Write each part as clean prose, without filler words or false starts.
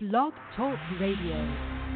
Blog Talk Radio.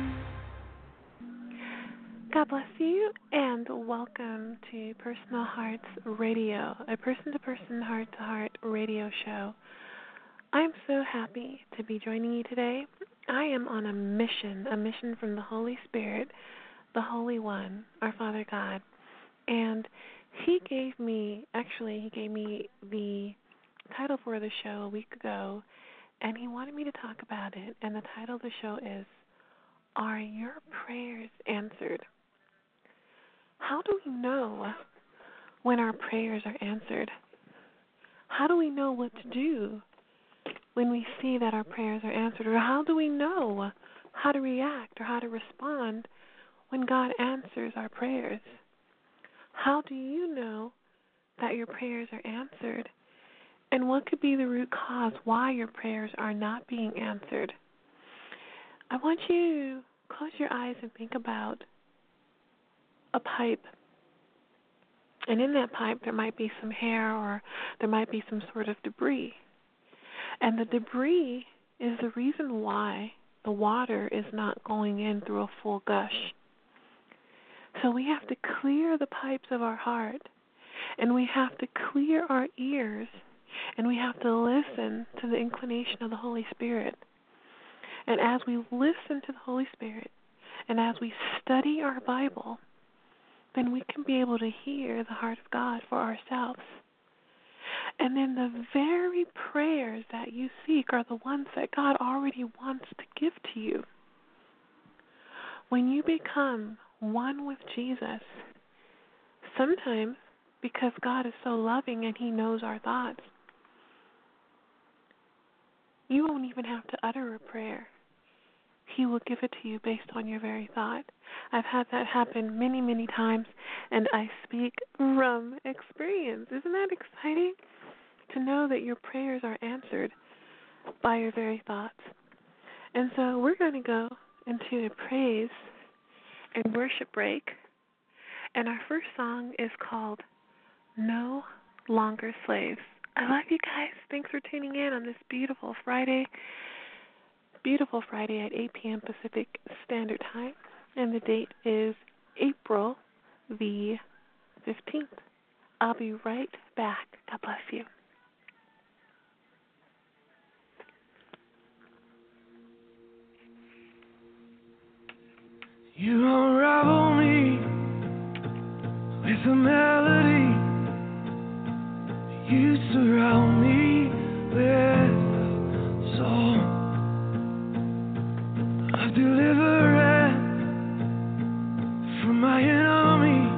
God bless you, and welcome to Personal Hearts Radio, a person-to-person, heart-to-heart radio show. I'm so happy to be joining you today. I am on a mission from the Holy Spirit, the Holy One, our Father God, and He gave me the title for the show a week ago, and He wanted me to talk about it, and the title of the show is, Are Your Prayers Answered? How do we know when our prayers are answered? How do we know what to do when we see that our prayers are answered? Or how do we know how to react or how to respond when God answers our prayers? How do you know that your prayers are answered? And what could be the root cause why your prayers are not being answered? I want you to close your eyes and think about a pipe. And in that pipe there might be some hair or there might be some sort of debris. And the debris is the reason why the water is not going in through a full gush. So we have to clear the pipes of our heart, and we have to clear our ears, and we have to listen to the inclination of the Holy Spirit. And as we listen to the Holy Spirit, and as we study our Bible, then we can be able to hear the heart of God for ourselves. And then the very prayers that you seek are the ones that God already wants to give to you. When you become one with Jesus, sometimes because God is so loving and He knows our thoughts, you won't even have to utter a prayer. He will give it to you based on your very thought. I've had that happen many, many times, and I speak from experience. Isn't that exciting? To know that your prayers are answered by your very thoughts. And so we're going to go into a praise and worship break. And our first song is called No Longer Slaves. I love you guys. Thanks for tuning in on this beautiful Friday at 8 p.m. Pacific Standard Time. And the date is April the 15th. I'll be right back. God bless you. You unravel me with a melody. You surround me with a song of deliverance from my enemy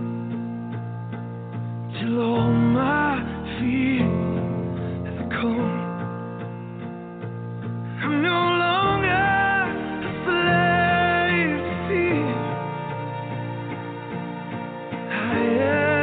till all my fears have come. I'm no longer a slave to fear. I am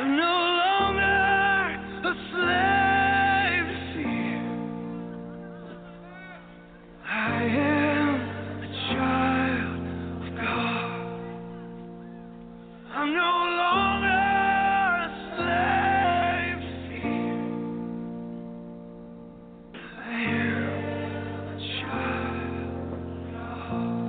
I'm no longer a slave to fear. I am a child of God. I'm no longer a slave to fear. I am a child of God.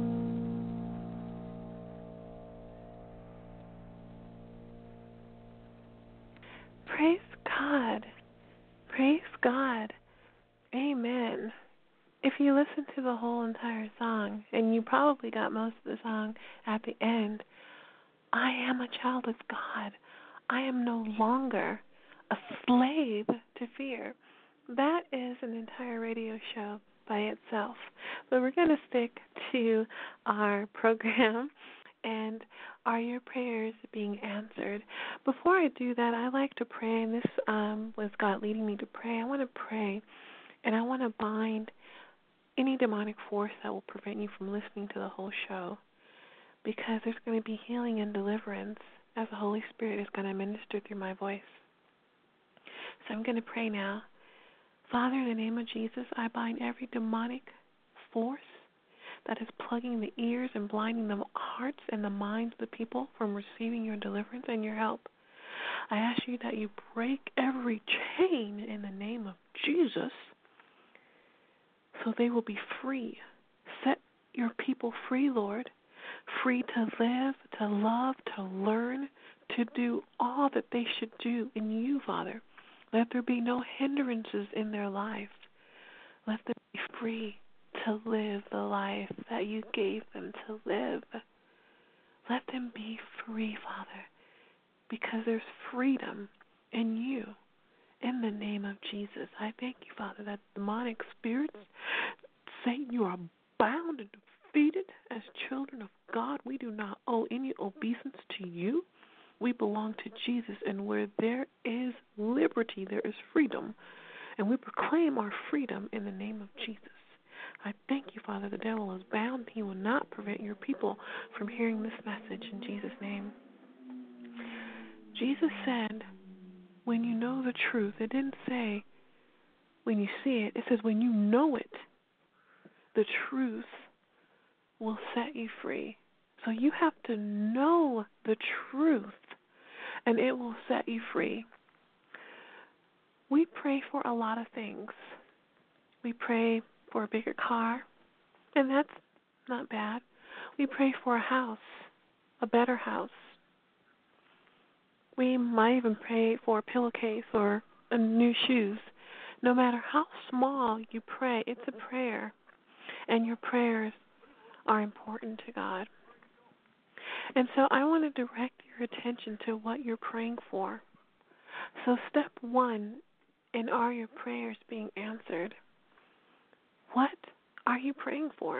Praise God. Praise God. Amen. If you listen to the whole entire song, and you probably got most of the song at the end, I am a child of God. I am no longer a slave to fear. That is an entire radio show by itself. But we're going to stick to our program and are your prayers being answered? Before I do that, I like to pray, and this was God leading me to pray. I want to pray, and I want to bind any demonic force that will prevent you from listening to the whole show, because there's going to be healing and deliverance as the Holy Spirit is going to minister through my voice. So I'm going to pray now. Father, in the name of Jesus, I bind every demonic force that is plugging the ears and blinding the hearts and the minds of the people from receiving your deliverance and your help. I ask you that you break every chain in the name of Jesus so they will be free. Set your people free, Lord, free to live, to love, to learn, to do all that they should do in you, Father. Let there be no hindrances in their life. Let them be free to live the life that you gave them to live. Let them be free, Father, because there's freedom in you. In the name of Jesus, I thank you, Father, that demonic spirits, Satan, you are bound and defeated as children of God. We do not owe any obeisance to you. We belong to Jesus, and where there is liberty, there is freedom. And we proclaim our freedom in the name of Jesus. I thank you, Father, the devil is bound. He will not prevent your people from hearing this message in Jesus' name. Jesus said, when you know the truth, it didn't say when you see it. It says when you know it, the truth will set you free. So you have to know the truth, and it will set you free. We pray for a lot of things. We pray for a bigger car, and that's not bad. We pray for a house, a better house. We might even pray for a pillowcase or new shoes. No matter how small you pray, it's a prayer, and your prayers are important to God. And so I want to direct your attention to what you're praying for. So step one, and are your prayers being answered? What are you praying for?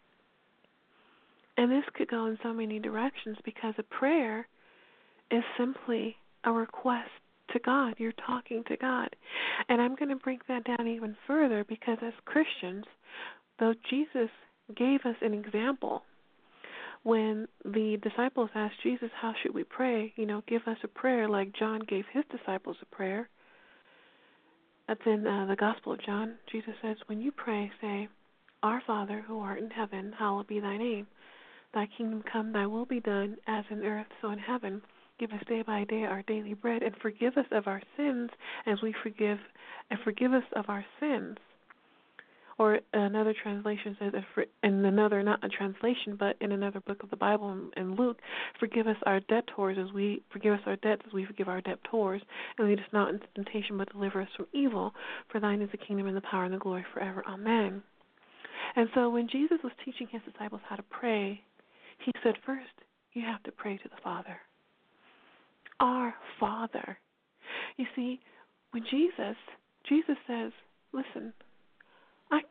And this could go in so many directions, because a prayer is simply a request to God. You're talking to God. And I'm going to break that down even further, because as Christians, though Jesus gave us an example, when the disciples asked Jesus, how should we pray? Give us a prayer like John gave his disciples a prayer. That's in the Gospel of John. Jesus says, when you pray, say, Our Father, who art in heaven, hallowed be thy name. Thy kingdom come, thy will be done, as in earth, so in heaven. Give us day by day our daily bread, and forgive us of our sins as we forgive, and forgive us of our sins. Or another translation says, in another, not a translation, but in another book of the Bible in Luke, forgive us our debtors as we forgive us our debts as we forgive our debtors, and lead us not into temptation, but deliver us from evil. For thine is the kingdom and the power and the glory forever. Amen. And so when Jesus was teaching his disciples how to pray, he said, first, you have to pray to the Father. Our Father. You see, when Jesus says, listen, I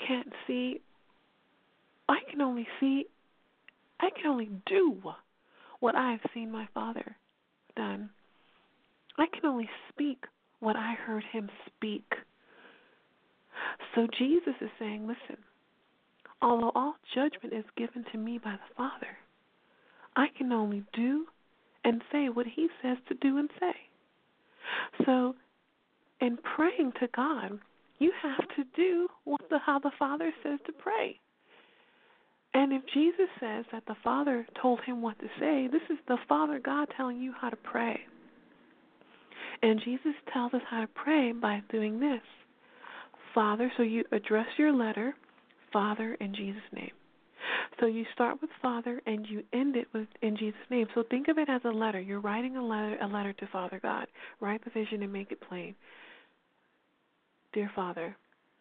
can only do what I have seen my Father done. I can only speak what I heard him speak. So Jesus is saying, listen, although all judgment is given to me by the Father, I can only do and say what he says to do and say. So in praying to God, you have to do how the Father says to pray. And if Jesus says that the Father told him what to say, this is the Father God telling you how to pray. And Jesus tells us how to pray by doing this. Father, so you address your letter, Father, in Jesus' name. So you start with Father and you end it with in Jesus' name. So think of it as a letter. You're writing a letter to Father God. Write the vision and make it plain. Dear Father,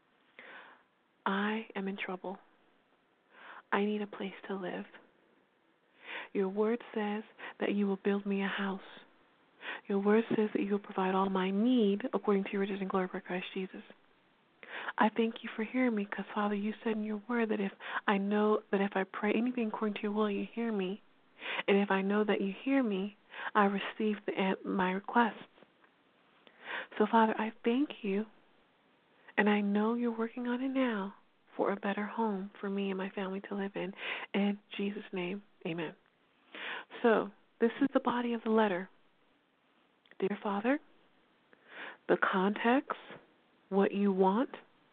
I am in trouble. I need a place to live. Your word says that you will build me a house. Your word says that you will provide all my need according to your riches and glory by Christ Jesus. I thank you for hearing me because, Father, you said in your word that if I pray anything according to your will, you hear me. And if I know that you hear me, I receive my requests. So, Father, I thank you, and I know you're working on it now for a better home for me and my family to live in. In Jesus' name, amen. So, this is the body of the letter. Dear Father, the context, what you want,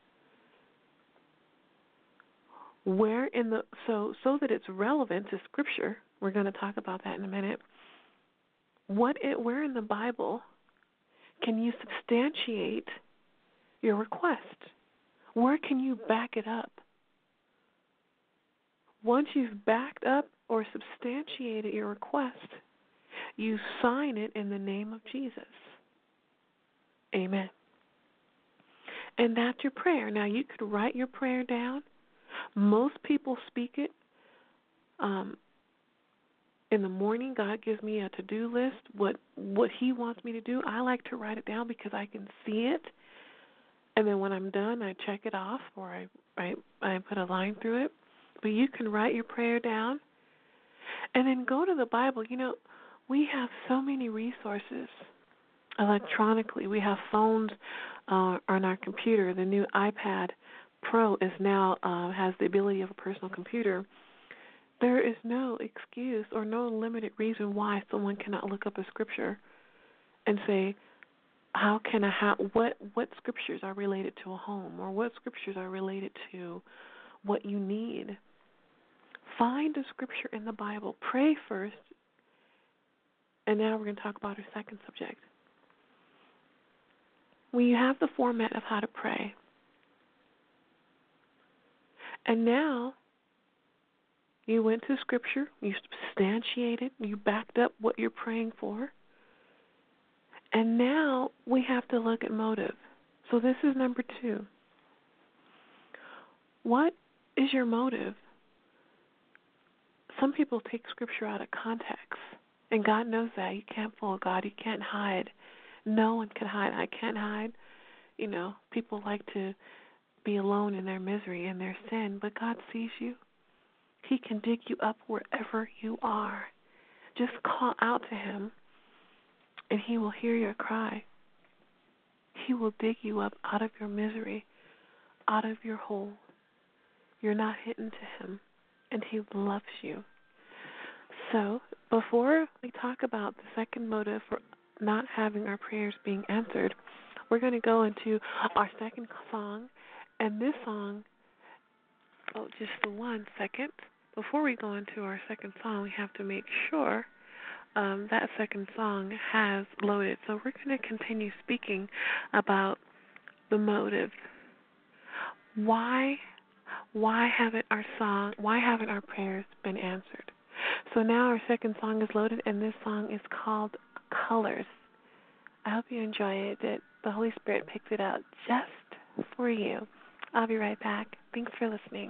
where in the so that it's relevant to Scripture. We're going to talk about that in a minute. Where in the Bible can you substantiate your request? Where can you back it up? Once you've backed up or substantiated your request, you sign it in the name of Jesus. Amen. And that's your prayer. Now, you could write your prayer down. Most people speak it. In the morning, God gives me a to-do list, what he wants me to do. I like to write it down because I can see it. And then when I'm done, I check it off or I put a line through it. But you can write your prayer down and then go to the Bible. You know, we have so many resources electronically. We have phones on our computer. The new iPad Pro is now has the ability of a personal computer. There is no excuse or no limited reason why someone cannot look up a scripture and say, what scriptures are related to a home, or what scriptures are related to what you need. Find a scripture in the Bible. Pray first, and now we're going to talk about our second subject. We have the format of how to pray. And now you went to Scripture, you substantiated, you backed up what you're praying for. And now we have to look at motive. So this is number 2. What is your motive? Some people take Scripture out of context, and God knows that. You can't fool God. You can't hide. No one can hide. I can't hide. You know, people like to be alone in their misery and their sin, but God sees you. He can dig you up wherever you are. Just call out to him, and he will hear your cry. He will dig you up out of your misery, out of your hole. You're not hidden to him, and he loves you. So before we talk about the second motive for not having our prayers being answered, we're going to go into our second song. And this song, just for 1 second. Before we go into our second song, we have to make sure that second song has loaded. So we're going to continue speaking about the motive. Why haven't our prayers been answered? So now our second song is loaded, and this song is called Colors. I hope you enjoy it, that the Holy Spirit picked it out just for you. I'll be right back. Thanks for listening.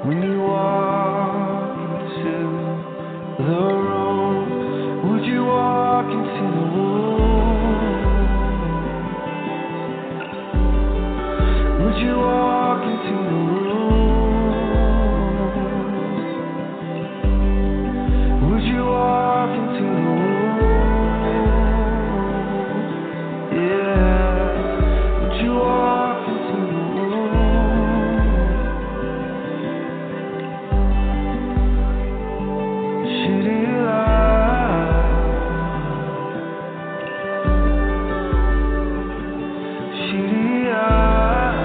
When you walk into the room, would you walk into the room? Would you walk into the room? Would you walk into the room? Yeah. Would you walk into the room? City light. City light.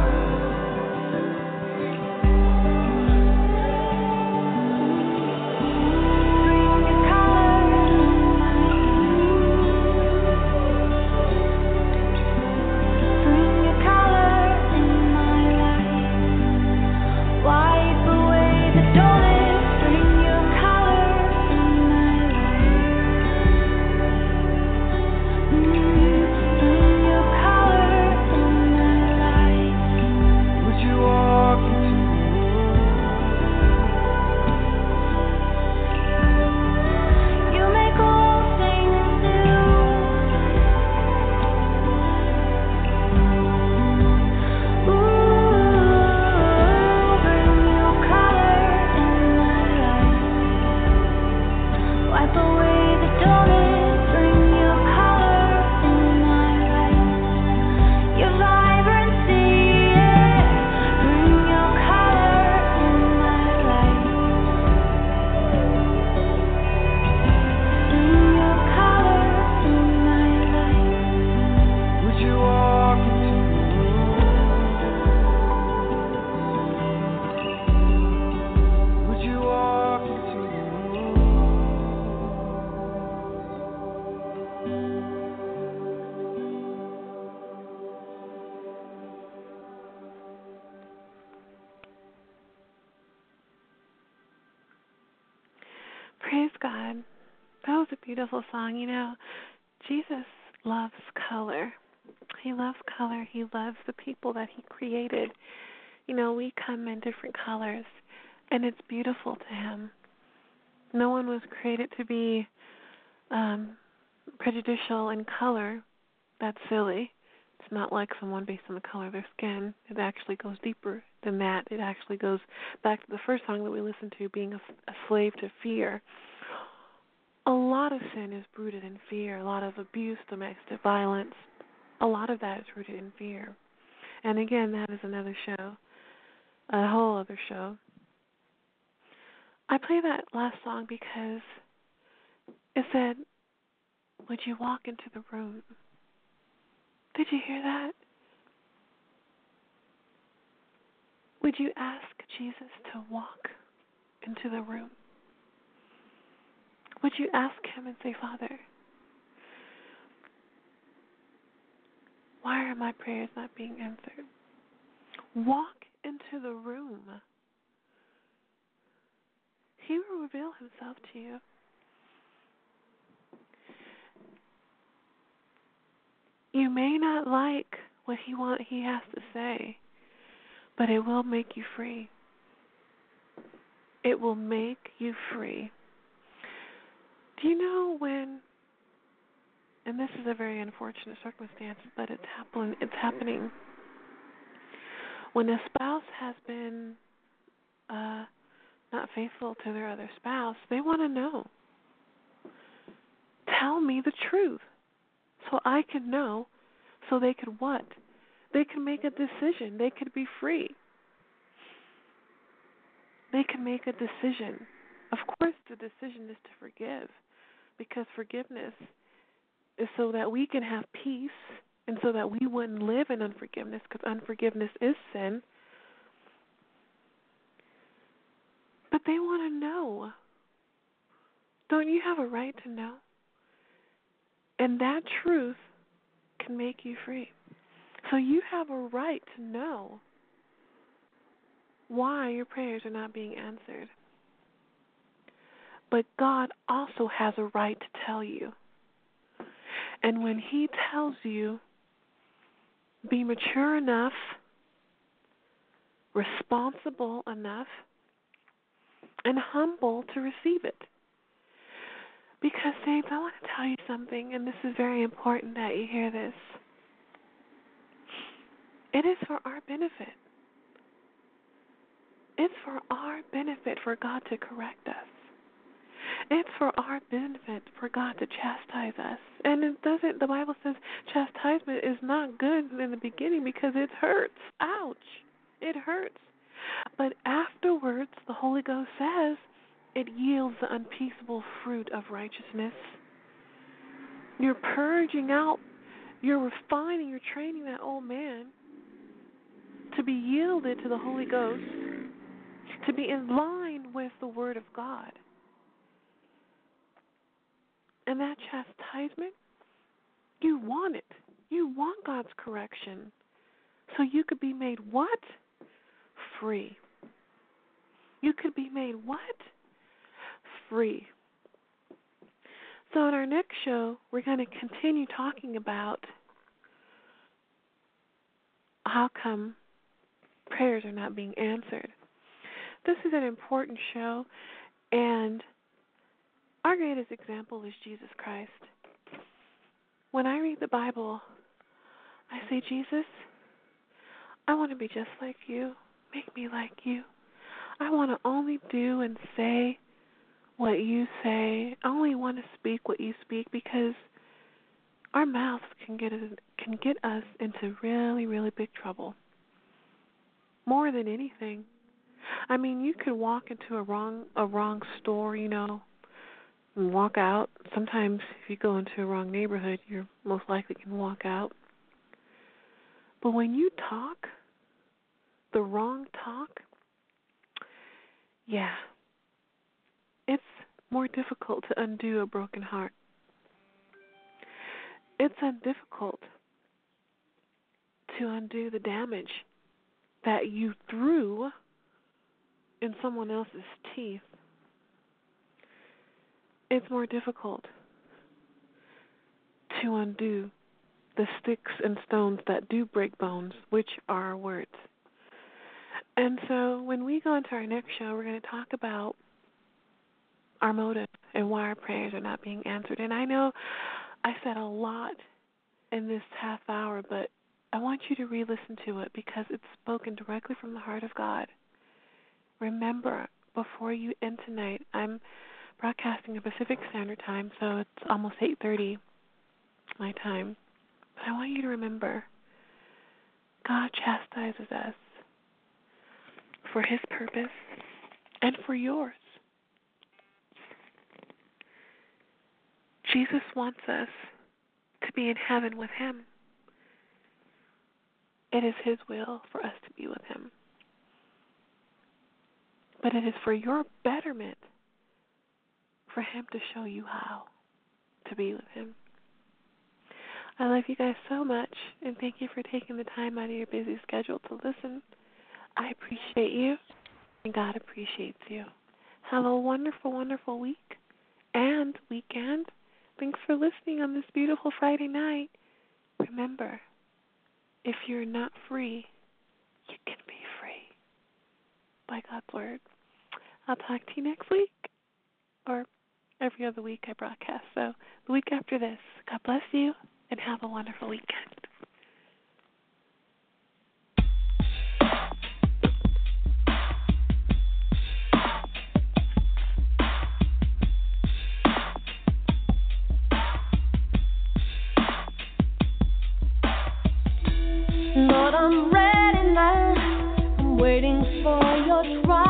Would you walk into the You make all things new. Bring your color in my life. Wipe away the dullness. Bring your color in my life. Your vibrancy, yeah. Bring your color in my life. Bring your color in my life. Would you walk into the room? Would you walk into the Praise God. That was a beautiful song. You know, Jesus loves color. He loves color. He loves the people that he created. You know, we come in different colors, and it's beautiful to him. No one was created to be prejudicial in color. That's silly. It's not like someone based on the color of their skin. It actually goes deeper than that. It actually goes back to the first song that we listened to, being a slave to fear. A lot of sin is rooted in fear. A lot of abuse, domestic violence, a lot of that is rooted in fear. And again, that is another show, a whole other show. I play that last song because it said, would you walk into the room? Did you hear that? Would you ask Jesus to walk into the room? Would you ask him and say, Father, why are my prayers not being answered? Walk into the room. He will reveal himself to you. You may not like what he has to say, but it will make you free. It will make you free. Do you know when, and this is a very unfortunate circumstance, but it's happening, when a spouse has been not faithful to their other spouse, they want to know. Tell me the truth so I can know, so they could what? They can make a decision. They could be free. They can make a decision. Of course, the decision is to forgive, because forgiveness is so that we can have peace and so that we wouldn't live in unforgiveness, because unforgiveness is sin. But they want to know. Don't you have a right to know? And that truth can make you free. So you have a right to know why your prayers are not being answered. But God also has a right to tell you. And when he tells you, be mature enough responsible enough, and humble to receive it. Because, saints, I want to tell you something, and this is very important that you hear this. It is for our benefit. It's for our benefit for God to correct us. It's for our benefit for God to chastise us. And the Bible says chastisement is not good in the beginning because it hurts. Ouch. It hurts. But afterwards, the Holy Ghost says it yields the unpeaceable fruit of righteousness. You're purging out, you're refining, you're training that old man to be yielded to the Holy Ghost, to be in line with the Word of God. And that chastisement, you want it. You want God's correction. So you could be made what? Free. You could be made what? Free. So in our next show, we're going to continue talking about how come prayers are not being answered. This is an important show, and our greatest example is Jesus Christ. When I read the Bible, I say, Jesus, I want to be just like you. Make me like you. I want to only do and say what you say. I only want to speak what you speak because our mouths can get us into really, really big trouble. More than anything. I mean, you could walk into a wrong store, and walk out. Sometimes if you go into a wrong neighborhood, you're most likely can walk out. But when you talk, the wrong talk, yeah, it's more difficult to undo a broken heart. It's difficult to undo the damage that you threw in someone else's teeth. It's more difficult to undo the sticks and stones that do break bones, which are our words. And so when we go into our next show, we're going to talk about our motive and why our prayers are not being answered. And I know I said a lot in this half hour, but I want you to re-listen to it because it's spoken directly from the heart of God. Remember, before you end tonight, I'm broadcasting at Pacific Standard Time, so it's almost 8:30 my time. But I want you to remember, God chastises us for His purpose and for yours. Jesus wants us to be in heaven with Him. It is His will for us to be with Him. But it is for your betterment for Him to show you how to be with Him. I love you guys so much, and thank you for taking the time out of your busy schedule to listen. I appreciate you, and God appreciates you. Have a wonderful, wonderful week and weekend. Thanks for listening on this beautiful Friday night. Remember, if you're not free, you can be free by God's Word. I'll talk to you next week, or every other week I broadcast. So the week after this, God bless you, and have a wonderful weekend. Lord, I'm ready now. I'm waiting for your trial.